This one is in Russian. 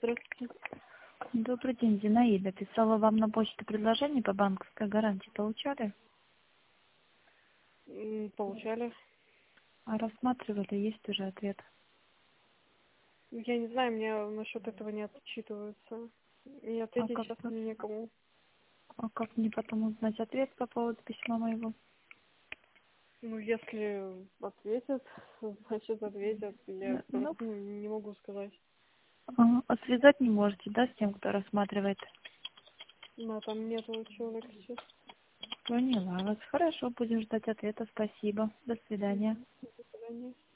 Здравствуйте. Добрый день, Зинаида. Писала вам на почту предложение по банковской гарантии. Получали? Получали. А рассматривали? Есть уже ответ. Я не знаю, мне насчет этого не отчитываются. И А ответить как, сейчас мне некому. а как мне потом узнать ответ по поводу письма моего? Ну, если ответят, значит ответят. Я Ну, просто не могу сказать. связать не можете, да, с тем, кто рассматривает? Но там нету человека сейчас. Поняла вас. Хорошо, будем ждать ответа. Спасибо. До свидания. До свидания.